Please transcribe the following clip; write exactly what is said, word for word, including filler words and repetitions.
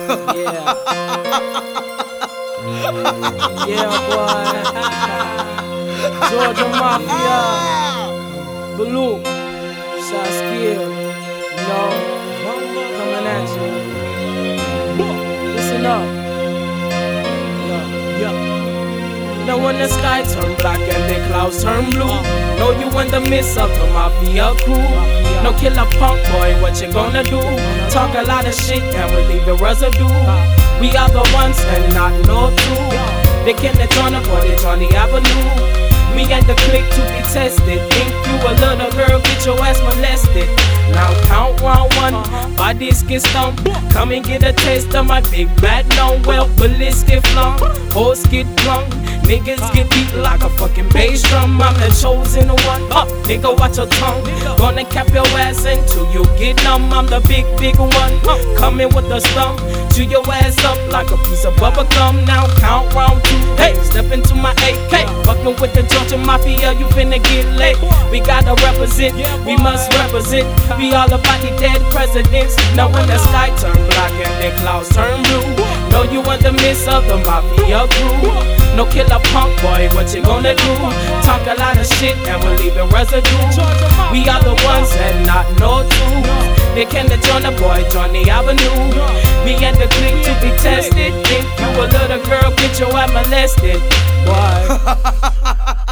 Yeah. Yeah, boy. Georgia Mafia. Blue. Shot skill. You know, coming at you. Listen up. Yeah. Yeah. Now when the sky turn black and the clouds turn blue, know you in the midst of the Mafia crew. No killer punk boy, what you gonna do? Talk a lot of shit and we leave the residue. We are the ones and not no two. They can't join up for they on the avenue. Me and the clique to be tested. Think you a little girl, get your ass molested. Now count round one, bodies get stumped. Come and get a taste of my big bad no well ballistic flung. Hoes get drunk, niggas get beat like a fucking bass drum. I'm the chosen one, uh, nigga watch your tongue. Gonna cap your ass until you get numb. I'm the big, big one, uh, coming with the stump. Chew your ass up like a piece of bubble gum. Now count round two, hey, step into my A K. Fucking with the Georgia Mafia, you finna get late. We gotta represent, we must represent. We all about the dead presidents. Now when the sky turn black and the clouds turn blue, know you in the midst of the Mafia crew. No killer punk boy, what you gonna do? Talk a lot of shit and we'll leave it residue. We are the ones and not no two. They can't join the boy, join the avenue. We and the clique to be tested. Think you a little girl, get your ass molested, boy.